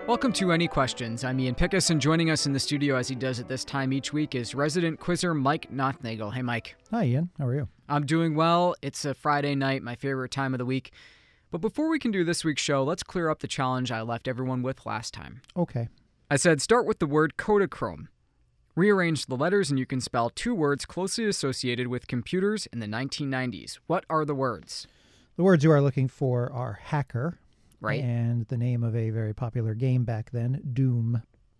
Welcome to Any Questions. I'm Ian Pickus, and joining us in the studio as he does at this time each week is resident quizzer Mike Nothnagel. Hey, Mike. Hi, Ian. How are you? I'm doing well. It's a Friday night, my favorite time of the week. But before we can do this week's show, let's clear up the challenge I left everyone with last time. Okay. I said start with the word Kodachrome. Rearrange the letters and you can spell two words closely associated with computers in the 1990s. What are the words? The words you are looking for are hacker. Right. And the name of a very popular game back then, Doom.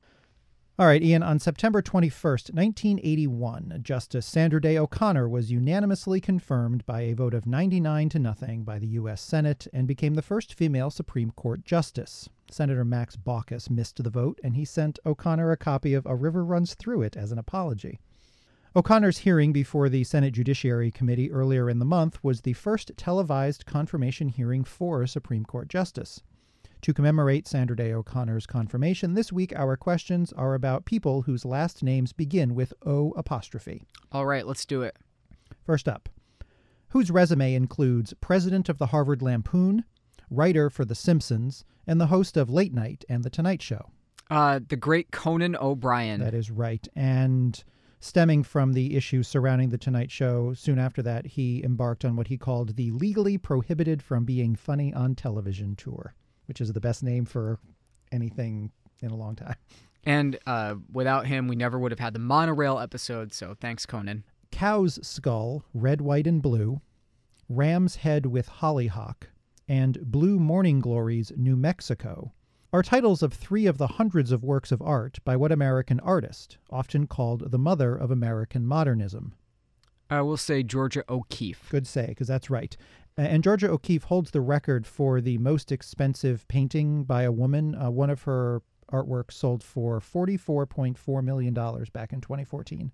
All right, Ian, on September 21st, 1981, Justice Sandra Day O'Connor was unanimously confirmed by a vote of 99-0 by the U.S. Senate and became the first female Supreme Court justice. Senator Max Baucus missed the vote, and he sent O'Connor a copy of A River Runs Through It as an apology. O'Connor's hearing before the Senate Judiciary Committee earlier in the month was the first televised confirmation hearing for a Supreme Court justice. To commemorate Sandra Day O'Connor's confirmation, this week our questions are about people whose last names begin with O'. All right, let's do it. First up, whose resume includes president of the Harvard Lampoon, writer for The Simpsons, and the host of Late Night and The Tonight Show? The great Conan O'Brien. That is right. And stemming from the issues surrounding The Tonight Show, soon after that, he embarked on what he called the Legally Prohibited from Being Funny on Television tour, which is the best name for anything in a long time. And without him, we never would have had the monorail episode, so thanks, Conan. Cow's Skull, Red, White, and Blue, Ram's Head with Hollyhock, and Blue Morning Glories, New Mexico are titles of three of the hundreds of works of art by what American artist, often called the mother of American modernism? I will say Georgia O'Keeffe. Good say, because that's right. And Georgia O'Keeffe holds the record for the most expensive painting by a woman. One of her artworks sold for $44.4 million back in 2014.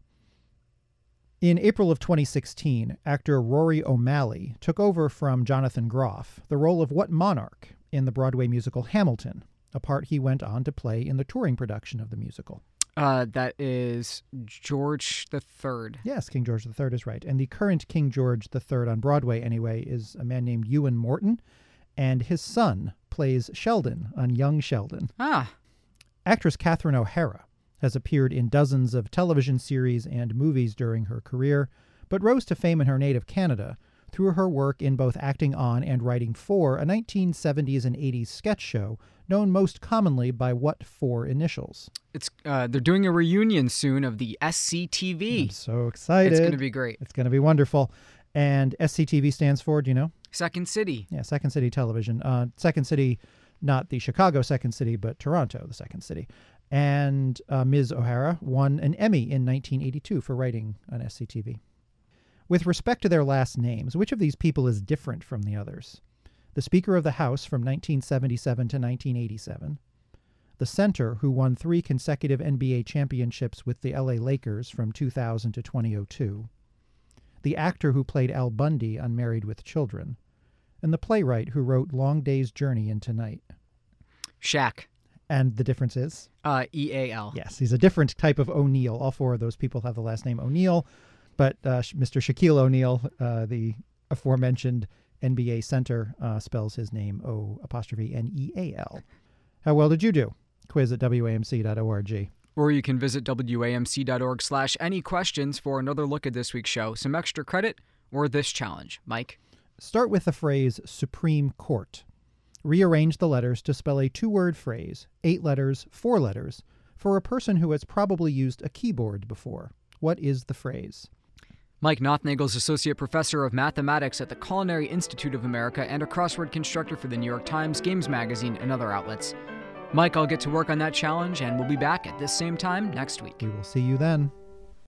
In April of 2016, actor Rory O'Malley took over from Jonathan Groff the role of what monarch in the Broadway musical Hamilton, a part he went on to play in the touring production of the musical? That is George III. Yes, King George III is right. And the current King George III on Broadway, anyway, is a man named Ewan Morton, and his son plays Sheldon on Young Sheldon. Ah. Actress Catherine O'Hara has appeared in dozens of television series and movies during her career, but rose to fame in her native Canada through her work in both acting on and writing for a 1970s and 80s sketch show known most commonly by what four initials? They're doing a reunion soon of the SCTV. I'm so excited. It's going to be great. It's going to be wonderful. And SCTV stands for, do you know? Second City. Yeah, Second City Television. Second City, not the Chicago Second City, but Toronto, the Second City. And Ms. O'Hara won an Emmy in 1982 for writing on SCTV. With respect to their last names, which of these people is different from the others? The Speaker of the House from 1977 to 1987, the center who won 3 consecutive NBA championships with the LA Lakers from 2000 to 2002, the actor who played Al Bundy on Married with Children, and the playwright who wrote Long Day's Journey into Night. Shaq. And the difference is? E-A-L. Yes, he's a different type of O'Neal. All 4 of those people have the last name O'Neal, but Mr. Shaquille O'Neal, the aforementioned NBA center, spells his name O''Neal. How well did you do? Quiz at WAMC.org. Or you can visit WAMC.org/any questions for another look at this week's show, some extra credit, or this challenge. Mike? Start with the phrase Supreme Court. Rearrange the letters to spell a 2-word phrase, 8 letters, 4 letters, for a person who has probably used a keyboard before. What is the phrase? Mike Nothnagel is Associate Professor of Mathematics at the Culinary Institute of America and a crossword constructor for the New York Times, Games Magazine, and other outlets. Mike, I'll get to work on that challenge, and we'll be back at this same time next week. We will see you then.